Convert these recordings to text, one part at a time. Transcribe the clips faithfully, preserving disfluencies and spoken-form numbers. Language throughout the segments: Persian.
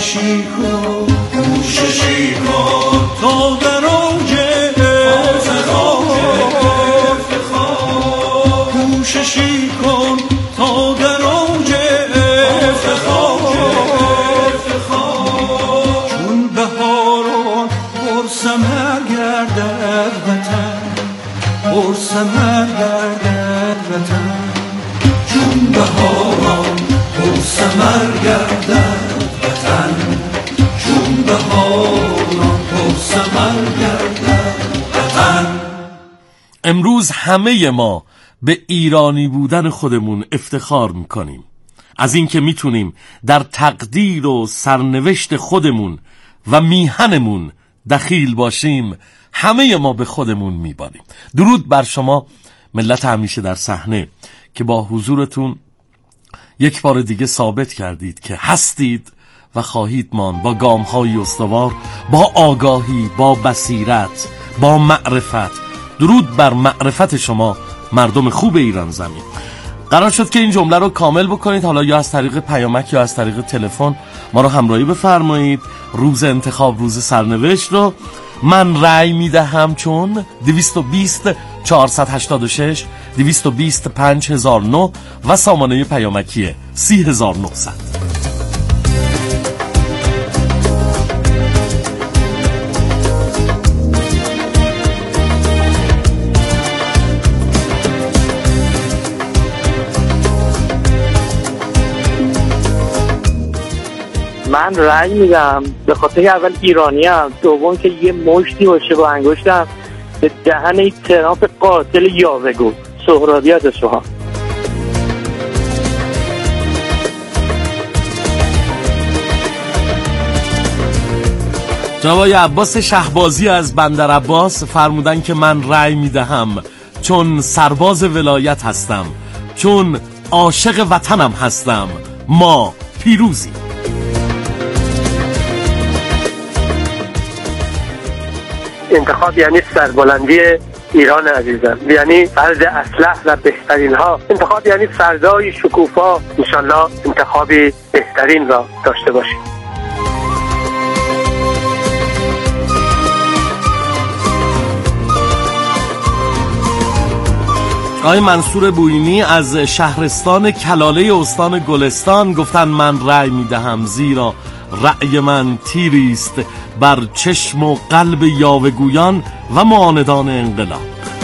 کوششی کن کوششی کن تا در اوج افتخار کوششی کن تا در اوج افتخار چون بهاران پر ثمر گردد وطن پر ثمر گردد وطن چون بهاران پر ثمر گردد وطن چون بهاران پر ثمر گردد وطن. امروز همه ما به ایرانی بودن خودمون افتخار میکنیم، از اینکه میتونیم در تقدیر و سرنوشت خودمون و میهنمون دخیل باشیم. همه ما به خودمون میباریم. درود بر شما ملت همیشه در صحنه که با حضورتون یک بار دیگه ثابت کردید که هستید و خواهید ماند با گام‌های استوار، با آگاهی، با بصیرت، با معرفت. درود بر معرفت شما مردم خوب ایران زمین. قرار شد که این جمله رو کامل بکنید، حالا یا از طریق پیامک یا از طریق تلفن ما رو همراهی بفرمایید. روز انتخاب، روز سرنوشت رو من رأی میدهم چون دویست و بیست چهارصد و هشتاد و شش دویست و بیست پنج هزار و نه و سامانه پیامکی سی هزار و نهصد. من رأی میدم به خاطر که اول ایرانی هم، دوم که یه مشتی باشه با انگشتم به دهن این ترامپ قاتل یاوه‌گو سهرابی از اصفهان. جناب آقای عباس شهبازی از بندر عباس فرمودن که من رأی میدهم چون سرباز ولایت هستم، چون عاشق وطنم هستم. ما پیروزی. انتخاب یعنی سربلندی ایران عزیزم، یعنی فرد اصلح و بهترین ها. انتخاب یعنی فردای شکوفا، انشالله انتخابی بهترین را داشته باشیم. آقای منصور بویینی از شهرستان کلاله استان گلستان گفتن من رأی میدهم زیرا رأی من تیریست بر چشم و قلب یاوه‌گویان و معاندان انقلاب.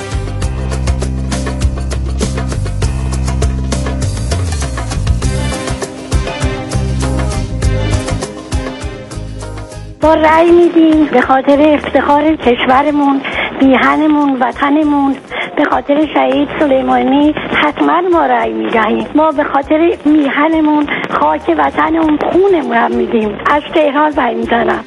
با رأی میدیم به خاطر افتخار کشورمون، میهنمون، وطنمون، به خاطر شهید سلیمانی حتما ما رأی میدهیم. ما به خاطر میهنمون، خاک وطنمون، خونمون هم میدیم. از تهران رأی میدنم.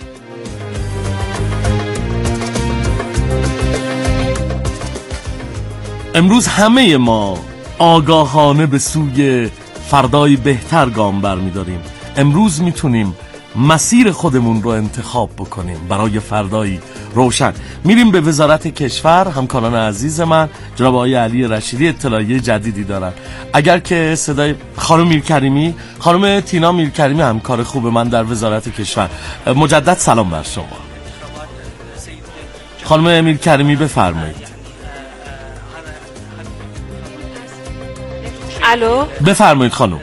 امروز همه ما آگاهانه به سوی فردای بهتر گام برمیداریم. امروز میتونیم مسیر خودمون رو انتخاب بکنیم برای فردایی روشن. میریم به وزارت کشور. همکاران عزیز من جناب آقای علی رشیدی اطلاعیه جدیدی دارن. اگر که صدای خانم میرکریمی، خانم تینا میرکریمی همکار خوب من در وزارت کشور، مجدد سلام بر شما. خانم میرکریمی بفرمایید. الو بفرمایید خانم.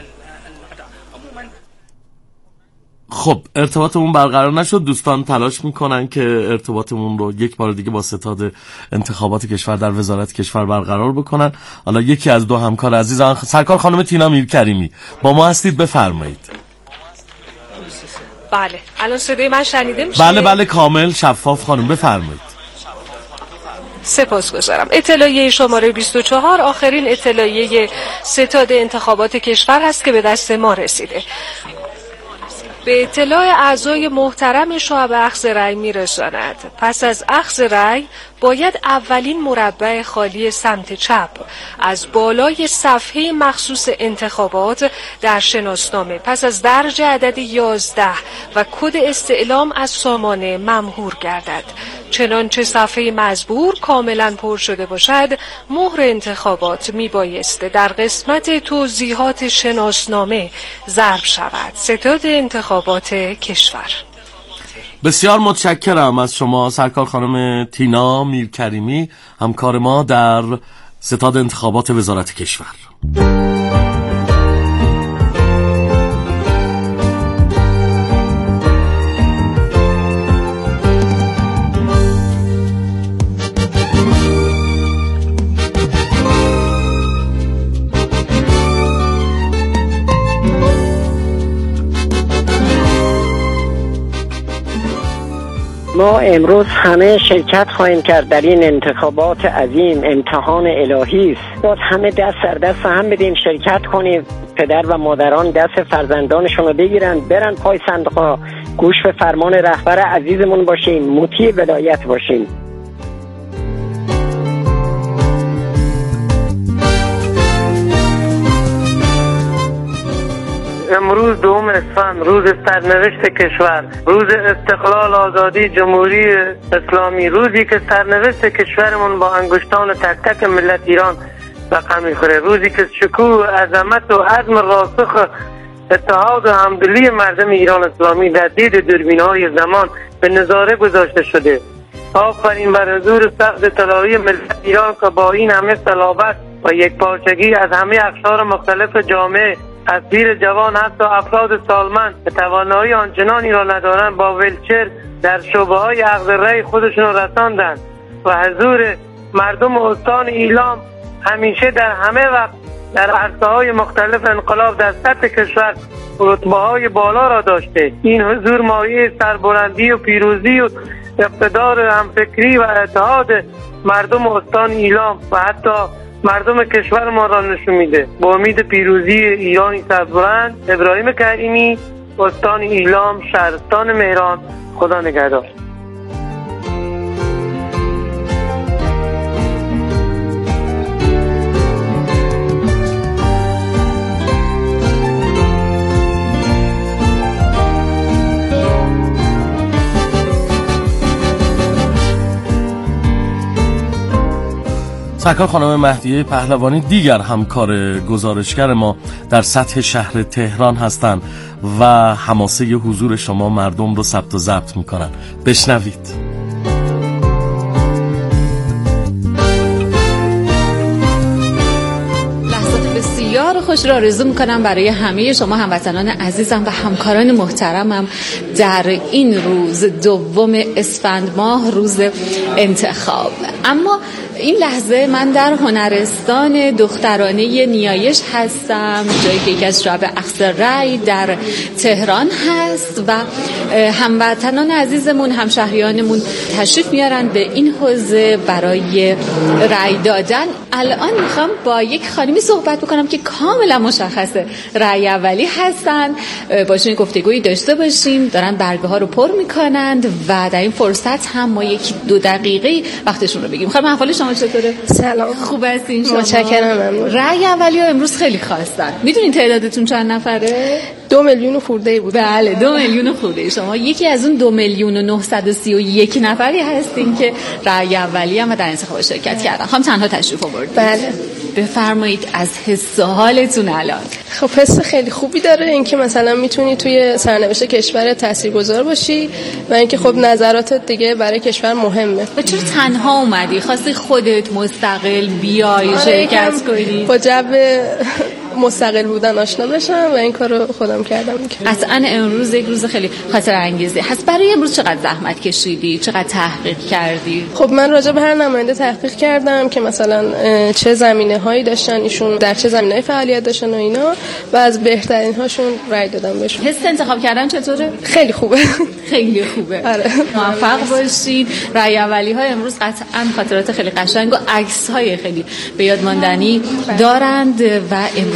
خب ارتباطمون برقرار نشد. دوستان تلاش میکنن که ارتباطمون رو یک بار دیگه با ستاد انتخابات کشور در وزارت کشور برقرار بکنن. حالا یکی از دو همکار عزیزان، سرکار خانم تینا میرکریمی با ما هستید، بفرمایید. بله الان صدای من شنیده میشه؟ بله بله کامل شفاف خانم، بفرمایید. سپاسگزارم. اطلاعیه شماره بیست و چهار آخرین اطلاعیه ستاد انتخابات کشور هست که به دست ما رسیده. به اطلاع اعضای محترم شعب اخذ رأی میرساند. پس از اخذ رأی باید اولین مربع خالی سمت چپ از بالای صفحه مخصوص انتخابات در شناسنامه پس از درج عدد یازده و کد استعلام از سامانه ممحور گردد. چنانچه صفحه مزبور کاملا پر شده باشد، مهر انتخابات میبایسته در قسمت توضیحات شناسنامه ضرب شود. ستاد انتخابات کشور. بسیار متشکرم از شما سرکار خانم تینا میرکریمی، همکار ما در ستاد انتخابات وزارت کشور. ما امروز همه شرکت خواهیم کرد در این انتخابات عظیم. امتحان الهی است. باید همه دست در دست هم بدیم، شرکت کنیم. پدر و مادران دست فرزندانشون رو بگیرن، برن پای صندوق‌ها، گوش به فرمان رهبر عزیزمون باشیم، مطیع ولایت باشیم. امروز دوم اسفند، روز سرنوشت کشور، روز استقلال، آزادی، جمهوری اسلامی، روزی که سرنوشت کشورمون با انگشتان تک تک ملت ایران رقم میخوره، روزی که شکوه، عظمت و عزم راسخ اتحاد و همدلی مردم ایران اسلامی در دید دوربین‌های زمان به نظاره گذاشته شده. آفرین بر حضور سخت طلایی ملت ایران که با این همه صلابت و یکپارچگی از همه اقشار مختلف جامعه، از پیر جوان حتی افراد سالمند به توانایی آنچنانی را ندارند، با ویلچر در شعبه های اخذ رأی خودشون را رساندند و حضور مردم استان ایلام همیشه در همه وقت در عرصه های مختلف انقلاب در سطح کشور رتبه های بالا را داشته. این حضور مایه سربلندی و پیروزی و اقتدار همفکری و اتحاد مردم استان ایلام و حتی مردم کشور ما را نشون میده. با امید پیروزی ایرانی سربلند، ابراهیم کریمی، استان ایلام، شهرستان مهران. خدا نگهدار. سرکار خانم مهدیه پهلوانی دیگر همکار گزارشگر ما در سطح شهر تهران هستند و حماسه حضور شما مردم رو ثبت و ضبط میکنن. بشنوید. بسیار خوش را آرزو میکنم برای همه شما هموطنان عزیزم و همکاران محترمم در این روز دوم اسفند ماه، روز انتخاب. اما این لحظه من در هنرستان دخترانه نیایش هستم، جایی که یکی از شعب اخذ رأی در تهران هست و هموطنان عزیزمون، همشهریانمون تشریف میارن به این حوزه برای رأی دادن. الان میخوام با یک خانمی صحبت بکنم که کاملا مشخصه رأی اولی هستن، باشون گفتگویی داشته باشیم. دارن برگه ها رو پر میکنند و در این فرصت هم ما یک دو دقیقه وقتشون رو بگیم. خانم احوال شما چطوره؟ سلام، خوب هستین شما؟ متشکرم. ممنون. رأی اولی ها امروز خیلی خواستن. میدونین تعدادتون چند نفره؟ دو میلیون خورده بود. بله، دو میلیون خورده. شما یکی از اون دو میلیون و نهصد و سی و یک نفری هستین که رأی اولی هم و در انتخاب شرکت کردن. خانم تنها تشریف آوردید. بله. بفرمایید از حس و حالتون الان. خب حس خیلی خوبی داره اینکه مثلا میتونی توی سرنوشت کشور تاثیرگذار باشی و اینکه خب نظراتت دیگه برای کشور مهمه. و چرا تنها اومدی؟ خواستی خودت مستقل بیای شرکت کنی؟ با جو مستقل بودن آشنا بشم و این کارو خودم کردم. قطعاً امروز یک روز خیلی خاطر انگیزی هست. برای امروز چقدر زحمت کشیدی؟ چقدر تحقیق کردی؟ خب من راجع به هر نماینده تحقیق کردم که مثلا چه زمینه هایی داشتن، ایشون در چه زمینه‌ای فعالیت داشتن و اینا، و از بهترین هاشون رای دادم بهشون. حس انتخاب کردن چطوره؟ خیلی خوبه. خیلی خوبه. آره. موفق باشید. رای اولی ها امروز قطعاً خاطرات خیلی قشنگ و عکس های خیلی به یاد ماندنی دارند و امروز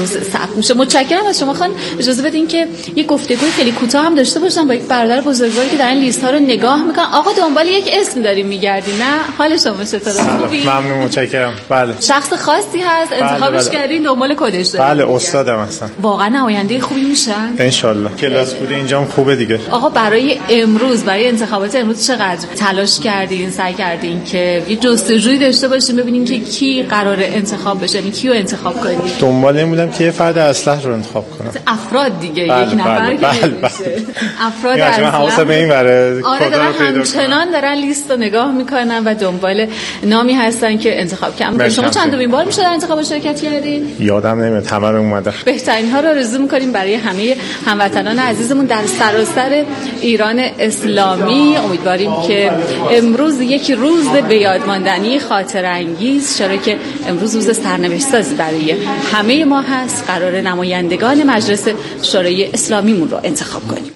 امروز ثبت میشه. متشکرم از شما خانم. اجازه بدین که یه گفتگوی خیلی کوتاه هم داشته باشم با یک برادر بزرگواری که دارن لیست ها رو نگاه میکنن. آقا دنبال یک اسم داریم میگردی نه؟ حال شما چطوره؟ خوبی؟ ممنون متشکرم. بله. شخص خاصی هست انتخابش بله. کردین دنبال کدش دارین؟ بله استادم هستم. واقعا آینده خوبی میشن؟ ان شاء الله. کلاس بوده اینجام خوبه دیگه. آقا برای امروز برای انتخابات امروز چقدر تلاش کردین، سعی کردین که یه جستجویی داشته باشین ببینین که کی قراره انتخاب بشه، یعنی کیو انتخاب کنین؟ دنبال این بودم که یه فرد اصلح رو انتخاب کنم. افراد دیگه بله، یک نفر بله، که بله، نمیشه. بله. افراد اصلا حواسم به این بره. آره دارن همچنان دارن لیست رو نگاه میکنن و دنبال نامی هستن که انتخاب کنن. شما چند دومین بار میشه در انتخاب شرکت کردین؟ یادم نمیاد، همه رو اومده. بهترین ها رو آرزو میکنیم برای همه هموطنان عزیزمون در سراسر ایران اسلامی. امیدواریم که امروز یک روز به یاد ماندنی خاطره انگیز، چرا که امروز روز سرنوشت سازی برای همه ما هست. قرار نمایندگان مجلس شورای اسلامیمون رو انتخاب کنیم.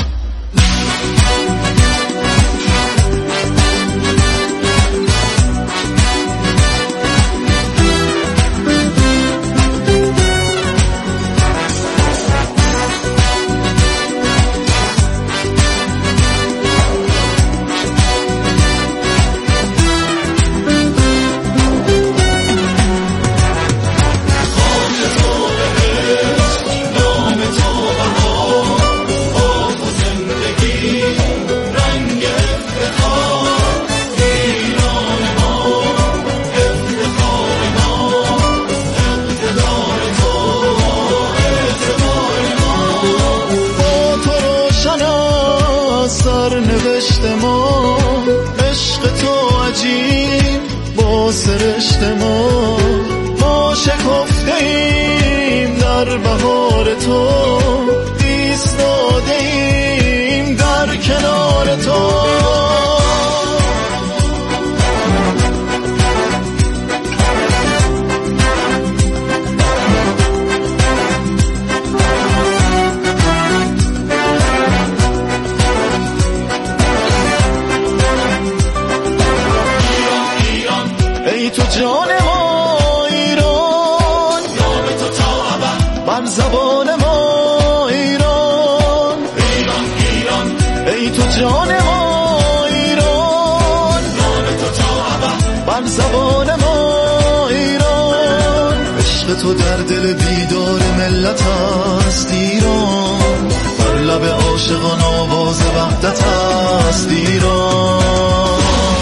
تو در دل بیدار ملت است ایران، بر لب عاشقان آواز وحدت است ایران.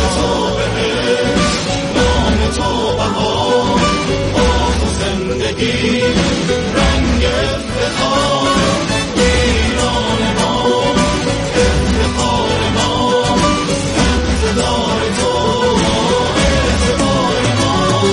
نام تو بهار، آب و زندگی، رنگ افتخار ایران ما، افتخار ما، اقتدار تو، اعتبار ما.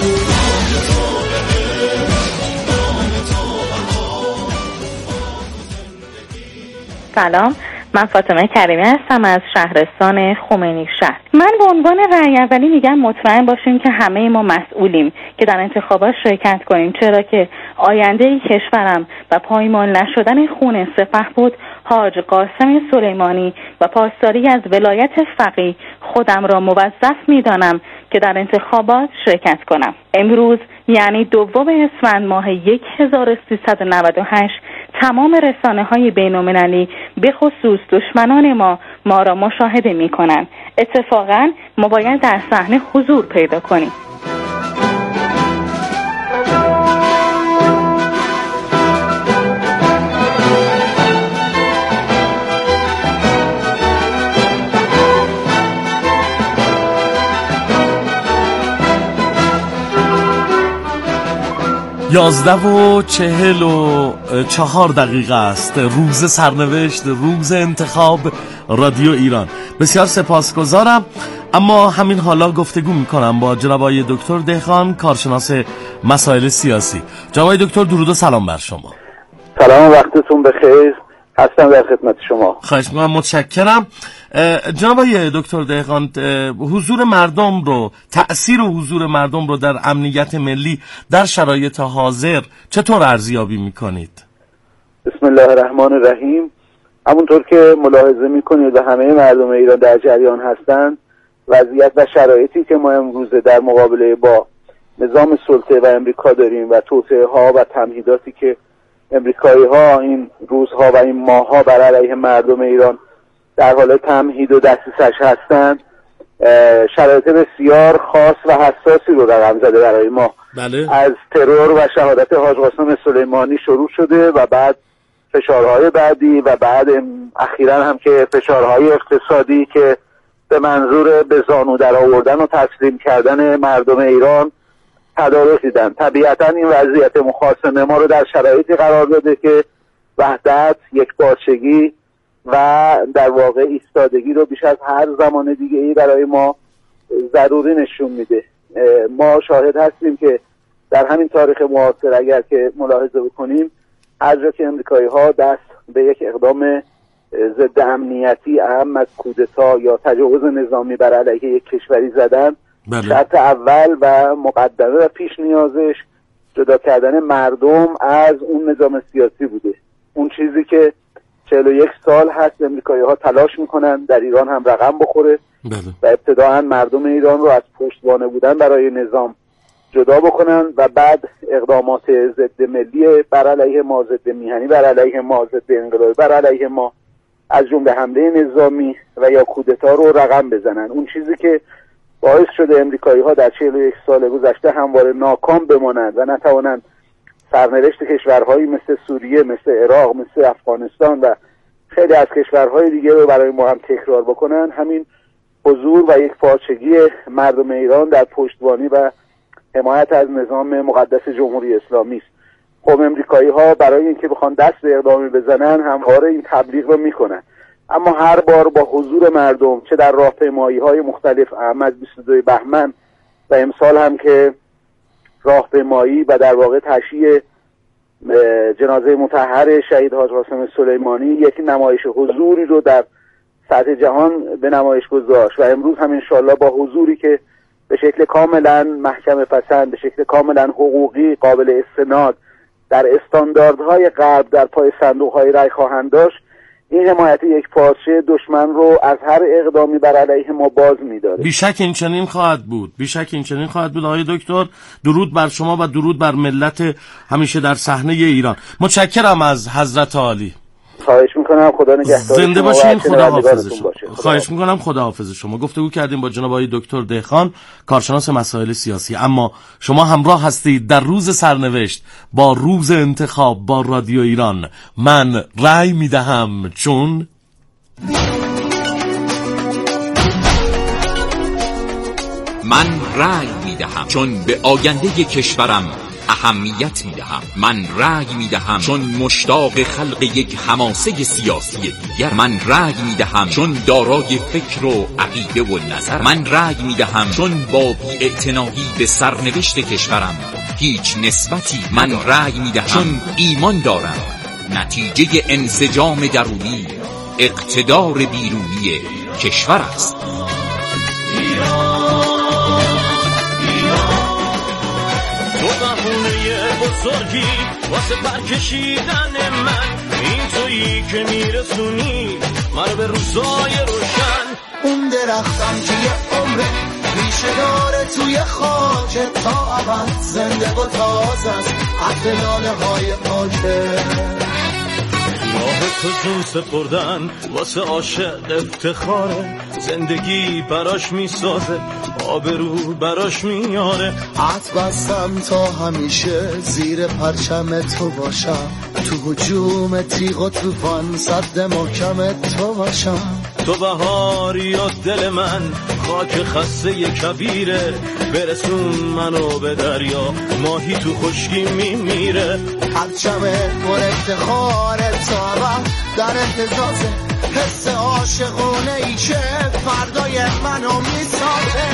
سلام، من فاطمه کریمی هستم از شهرستان خمینی شهر. من به عنوان رأی اولی میگم مطمئن باشیم که همه ما مسئولیم که در انتخابات شرکت کنیم، چرا که آینده کشورم و پایمال نشدن خون سپهبد حاج قاسم سلیمانی و پاسداری از ولایت فقیه خودم را موظف میدانم که در انتخابات شرکت کنم. امروز یعنی دوم اسفند ماه هزار و سیصد و نود و هشت تمام رسانه‌های بین‌المللی به خصوص دشمنان ما ما را مشاهده می‌کنند. اتفاقاً ما باید در صحنه حضور پیدا کنیم. یازده و چهل و چهار دقیقه است. روز سرنوشت، روز انتخاب، رادیو ایران. بسیار سپاسگزارم. اما همین حالا گفتگو میکنم با جناب آقای دکتر دهقان، کارشناس مسائل سیاسی. جناب آقای دکتر درود و سلام بر شما. سلام، وقتتون بخیر. هستم در خدمت شما. خواهش می‌کنم، متشکرم. جناب آقای دکتر دهقان، حضور مردم رو، تأثیر حضور مردم رو در امنیت ملی در شرایط حاضر چطور ارزیابی میکنید؟ بسم الله الرحمن الرحیم. همونطور که ملاحظه میکنید و همه مردم ایران در جریان هستند، وضعیت و شرایطی که ما امروز در مقابله با نظام سلطه و امریکا داریم و توطئه ها و تمهیداتی که امریکایی ها این روزها و این ماهها بر علیه مردم ایران در حال تمهید و دسترسش هستند، شرایط بسیار خاص و حساسی رو رقم زده برای ما. بله. از ترور و شهادت حاج قاسم سلیمانی شروع شده و بعد فشارهای بعدی و بعد اخیراً هم که فشارهای اقتصادی که به منظور به زانو در آوردن و تسلیم کردن مردم ایران تدارک دیدن. طبیعتاً این وضعیت مخاصمه ما رو در شرایطی قرار داده که وحدت، یکپارچگی و در واقع ایستادگی رو بیش از هر زمان دیگه ای برای ما ضروری نشون میده. ما شاهد هستیم که در همین تاریخ معاصر اگر که ملاحظه بکنیم، هر جا که امریکایی ها دست به یک اقدام ضد امنیتی اهم از کودتا یا تجاوز نظامی بر علیه یک کشوری زدن، بله. شرط اول و مقدمه و پیش نیازش جدا کردن مردم از اون نظام سیاسی بوده. اون چیزی که چهل و یک سال هست امریکایی ها تلاش میکنن در ایران هم رقم بخوره. بله. و ابتداعا مردم ایران رو از پشتوانه بودن برای نظام جدا بکنن و بعد اقدامات ضد ملی بر علیه ما، ضد میهنی بر علیه ما، ضد انقلابی بر علیه ما، از جمله حمله نظامی و یا کودتا رو رقم بزنن. اون چیزی که باعث شده امریکایی ها در چهل و یک سال گذشته همواره ناکام بمانند و نتوانند سرنوشت کشورهایی مثل سوریه، مثل عراق، مثل افغانستان و خیلی از کشورهای دیگه رو برای ما هم تکرار بکنن، همین حضور و یک پارچگی مردم ایران در پشتیبانی و حمایت از نظام مقدس جمهوری اسلامی است. خب امریکایی ها برای اینکه بخوان دست به اقدامی بزنن همواره این تبلیغ رو میکنن، اما هر بار با حضور مردم، چه در راهپیمایی های مختلف اهم از بیست و دو بهمن و امسال هم که راهپیمایی و در واقع تشییع جنازه مطهر شهید حاج قاسم سلیمانی یک نمایش حضوری رو در سطح جهان به نمایش گذاشت و امروز هم انشالله با حضوری که به شکل کاملا محکمه پسند، به شکل کاملا حقوقی قابل استناد در استانداردهای غرب در پای صندوق‌های رای خواهند داشت، این حمایت یک پارچه دشمن رو از هر اقدامی بر علیه ما باز می‌داره. بیشک این چنین خواهد بود، بیشک این چنین خواهد بود. آقای دکتر، درود بر شما و درود بر ملت همیشه در صحنه ایران. متشکرم از حضرت عالی. خواهش میکنم، خدا نگهدار. زنده باشین، خدا حافظ شما. خواهش میکنم، خدا حافظ شما. گفتگو کردیم با جناب آقای دکتر دهخان، کارشناس مسائل سیاسی. اما شما همراه هستید در روز سرنوشت با روز انتخاب با رادیو ایران. من رأی میدهم چون من رأی میدهم چون به آینده کشورم اهمیت میدهم. من رأی میدهم چون مشتاق خلق یک حماسه سیاسی دیگر. من رأی میدهم چون دارای فکر و عقیده و نظر. من رأی میدهم چون با بی‌اعتنایی به سرنوشت کشورم هیچ نسبتی. من رأی میدهم چون ایمان دارم نتیجه انسجام درونی اقتدار بیرونی کشور است. بزرگی واسه برکشیدن من، این تویی که میرسونی من به روزای روشن. اون درختم که یه عمره ریشه داره توی خاک تا ابد، زنده و تازه است عطر لاله های پاکه. راه تو جون سپردن واسه عاشق افتخاره، زندگی براش میسازه آبرو براش میاره. عطر بستم تا همیشه زیر پرچم تو باشم، تو هجوم تیغ و توفان صد محکم تو باشم. تو بهاری و دل من خاک خسته کبیره، برسون منو به دریا ماهی تو خشکی میمیره. پرچم پر افتخاره تا در اهتزازه، حس عاشقونه ای که فردای منو میسازه.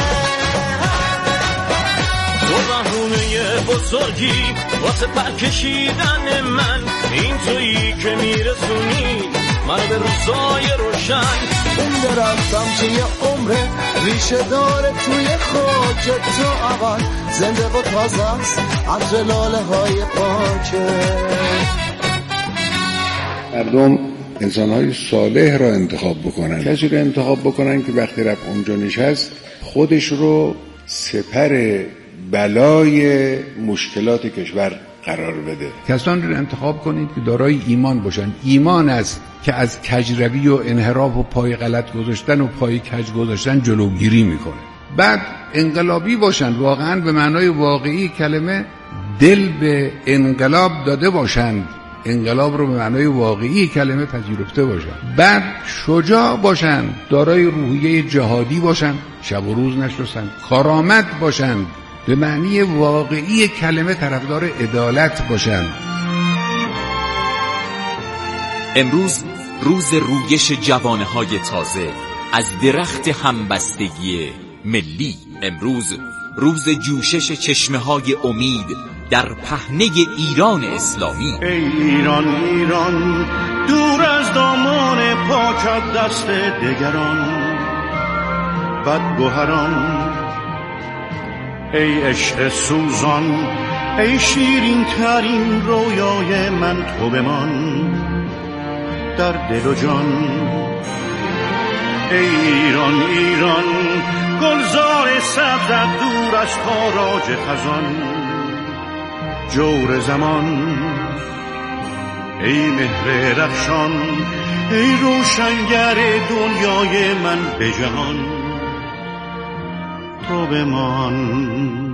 تو بهونه بزرگی واسه پرکشیدن من، این تویی که میرسونی من به روزای روشن. اون درختم که یه عمره ریشه داره توی خاک تو اول، زنده و تازه است عطر لاله های پاکه. مردم انسان‌های صالح را انتخاب بکنن، کسی را انتخاب بکنن که وقتی رفت اونجا نشست خودش رو سپر بلای مشکلات کشور قرار بده. کسانی رو انتخاب کنید که دارای ایمان باشن. ایمان است که از کجروی و انحراف و پای غلط گذاشتن و پای کج گذاشتن جلوگیری میکنه. بعد انقلابی باشن، واقعا به معنای واقعی کلمه دل به انقلاب داده باشند، انقلاب رو به معنای واقعی کلمه پذیرفته باشند. بعد شجاع باشند، دارای روحیه جهادی باشند، شب و روز نشستن. کارآمد باشند، به معنی واقعی کلمه طرفدار عدالت باشند. امروز روز رویش جوانه‌های تازه از درخت همبستگی ملی. امروز روز جوشش چشمه‌های امید در پهنه ایران اسلامی. ای ایران ایران دور از دامان پاکت دست دگران بدگوهران، ای عشق سوزان، ای شیرین ترین رویای من تو بمان در دل و جان. ای ایران ایران گلزار سبزت دور از تاراج خزان جور زمان. ای مهر رخشان، ای روشنگر دنیای من به جهان تو بمان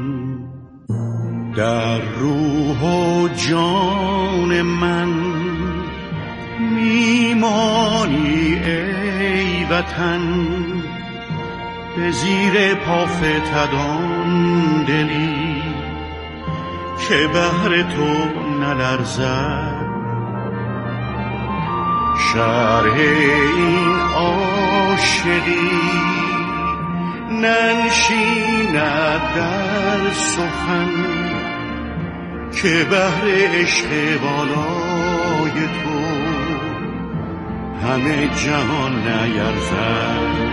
در روح و جان من. میمانی ای وطن به زیر پافتدان دلی که بهر تو نلرزد. شرح این عاشقی ننشیند در سخن که بهر عشق بالای تو همه جهان نیرزد.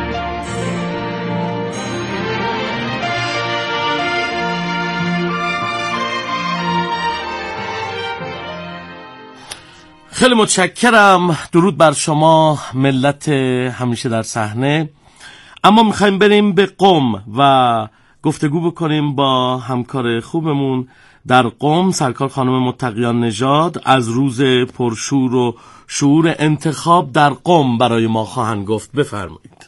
خیلی متشکرم. درود بر شما ملت همیشه در صحنه. اما میخوایم بریم به قم و گفتگو بکنیم با همکار خوبمون در قم، سرکار خانم متقیان نژاد. از روز پرشور و شعور انتخاب در قم برای ما خواهند گفت. بفرمایید.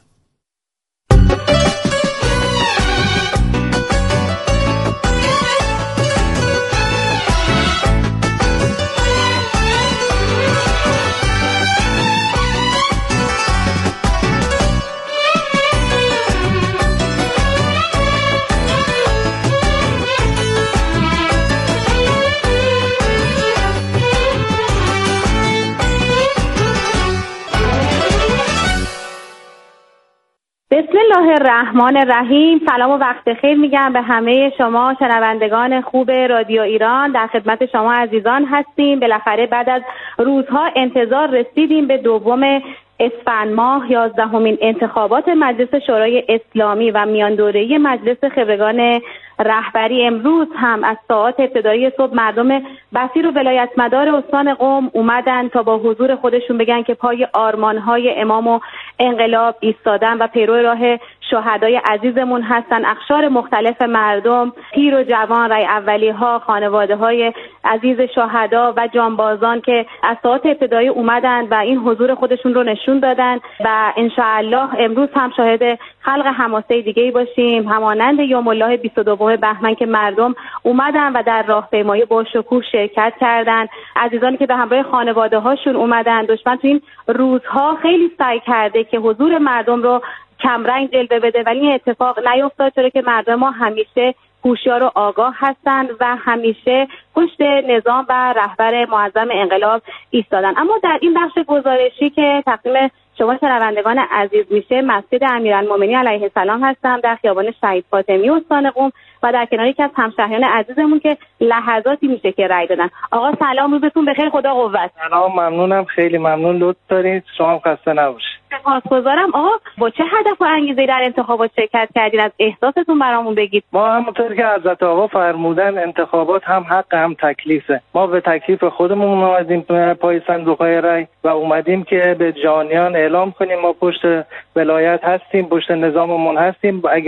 بسم الله الرحمن الرحیم. سلام و وقت خیر میگم به همه شما شنوندگان خوب رادیو ایران. در خدمت شما عزیزان هستیم. بالاخره بعد از روزها انتظار رسیدیم به دوم اسفند ماه یازدهمین انتخابات مجلس شورای اسلامی و میان دوره‌ای مجلس خبرگان رهبری. امروز هم از ساعات ابتدایی صبح مردم بصیر و ولایتمدار استان قم اومدن تا با حضور خودشون بگن که پای آرمان‌های امام و انقلاب ایستادن و پیرو راه شهدای عزیزمون هستن. اقشار مختلف مردم، پیر و جوان، رای اولی‌ها، خانواده‌های عزیز شهدا و جانبازان که از ساعات ابتدایی اومدن و این حضور خودشون رو نشون دادن و انشاءالله امروز هم شاهد خلق حماسه دیگه‌ای باشیم همانند یوم الله بیست و دو بهمن که مردم اومدن و در راهپیمایی با شکوه شرکت کردن. عزیزانی که به همراه خانواده‌هاشون اومدن. دشمن تو این روزها خیلی سعی کرده که حضور مردم رو کمرنگ جلوه بده ولی این اتفاق نیفتاد، چرا که مردم ما همیشه هوشیار و آگاه هستند و همیشه پشت نظام و رهبر معظم انقلاب ایستادن. اما در این بخش گزارشی که تقدیم شما شنوندگان عزیز میشه، مسجد امیرالمومنین علیه السلام هستم در خیابان شهید فاطمی استان قم و در کنار یکی از همشهریان عزیزمون که لحظاتی میشه که رأی دادن. آقا سلام، روزتون بخیر، خدا قوت. سلام، ممنونم، خیلی ممنون، لطف دارید، شما هم خسته نباشید. سپاسگزارم. آقا با چه هدف و انگیزه در انتخابات شرکت کردین؟ از احساستون برامون بگید. ما همونطور که حضرت آقا فرمودن انتخابات هم حق هم تکلیفه. ما به تکلیف خودمون اومدیم پای صندوق‌های رای و اومدیم که به جهانیان اعلام کنیم ما پشت ولایت هستیم، پشت نظاممون هستیم. اگه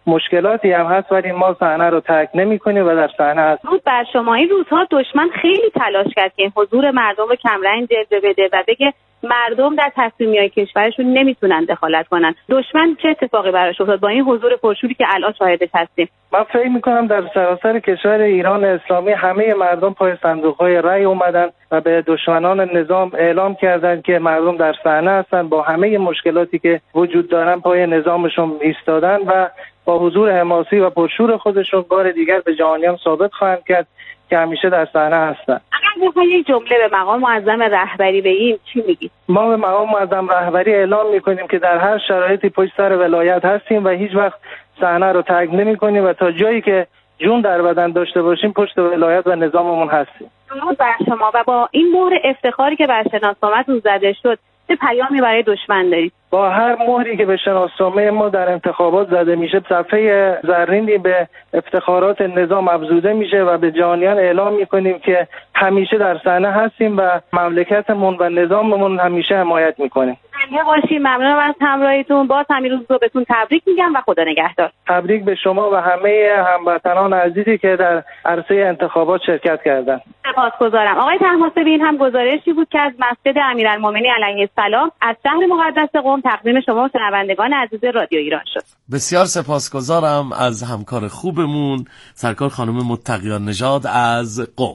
مشکلاتی هم هست، ولی ما صحنه رو ترک نمی‌کنیم و در صحنه هست. روز بر شما این روزها دشمن خیلی تلاش کرد که حضور مردم رو کمرنگ جلوه بده و بگه مردم در تصمیم‌های کشورشون نمیتونن دخالت کنن. دشمن چه اتفاقی براش افتاد با این حضور پرشوری که الان شاهدش هستیم؟ من فکر می‌کنم در سراسر کشور ایران اسلامی همه مردم پای صندوق‌های رای اومدن و به دشمنان نظام اعلام کردند که مردم در صحنه هستن، با همه مشکلاتی که وجود دارن پای نظامشون ایستادن و با حضور حماسی و پرشور خودشون بار دیگر به جهانیان ثابت خواهند کرد که همیشه در صحنه هستن. اگر بخواید یک جمله به مقام معظم رهبری بگیم چی میگید؟ ما به مقام معظم رهبری اعلام میکنیم که در هر شرایطی پشت سر ولایت هستیم و هیچ وقت صحنه رو ترک نمیکنیم و تا جایی که جون در بدن داشته باشیم پشت ولایت و نظاممون هستیم. درود بر شما. و با این مهر افتخاری که بر شناسنامه‌تون زده شد چه پیامی برای دشمن دارید؟ با هر مهری که به شناسنامه ما در انتخابات زده میشه صفحه زرینی به افتخارات نظام افزوده میشه و به جهانیان اعلام میکنیم که همیشه در صحنه هستیم و مملکتمون و نظاممون همیشه حمایت میکنیم. زنده باشید. ممنونم از همراهیتون. باز همین روز رو بهتون تبریک میگم و خدا نگهدار. تبریک به شما و همه هموطنان عزیزی که در عرصه انتخابات شرکت کردند. سپاسگزارم. آقای طهماسبی، این هم گزارشی بود که از مسجد امیرالمومنین علیه السلام از شهر مقدس قم تقدیم شما و شنوندگان عزیز رادیو ایران شد. بسیار سپاسگزارم از همکار خوبمون سرکار خانم متقیان نژاد از قم.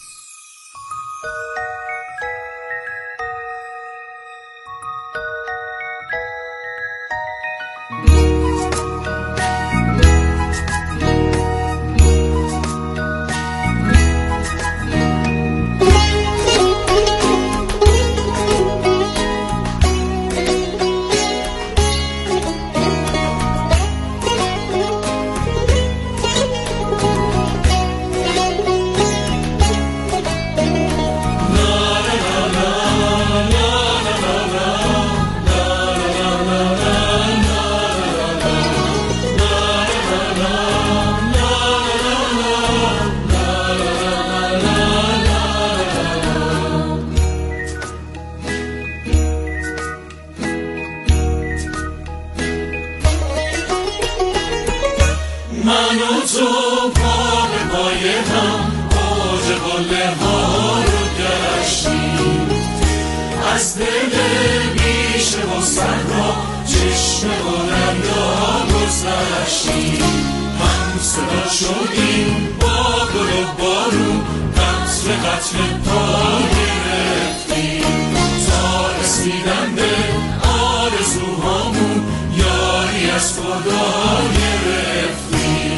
من و تو پا به پای هم آج قله ها رو گشتیم، از دل بیشه و صحرا چشمه و دریا گذشتیم، هم صدا شدیم با گل و بارون، قطر قطر پا گرفتیم تا رسیدن به آرزوهامون، یاری از خدا گرفتیم.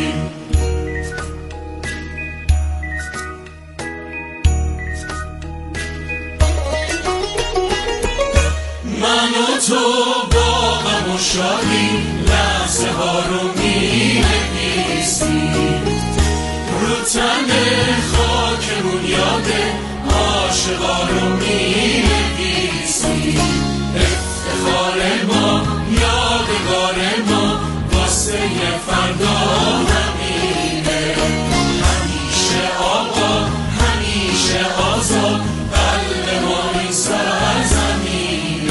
من و تو با غم و شادی لحظه ها رو می نویسیم، رو تن خاکمون یاد عاشقا رو می نویسیم، افتخار ما یادگار ما واسه فردا همینه، همیشه آقا همیشه آزاد قلب ما این سرزمینه.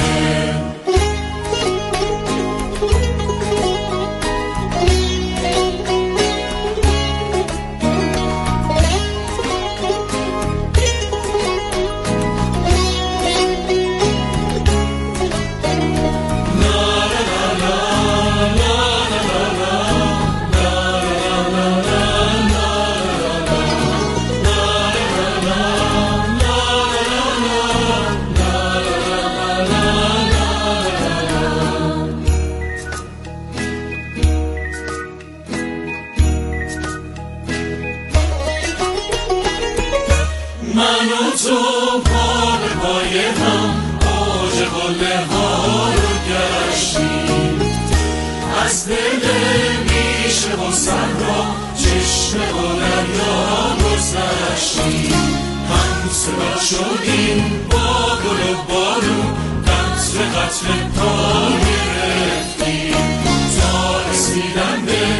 من و تو پا به پای هم آج قله ها رو گشتیم، از دل بیشه و صحرا چشمه و دریا گذشتیم، هم صدا شدیم با گل و بارون، قطر قطر پا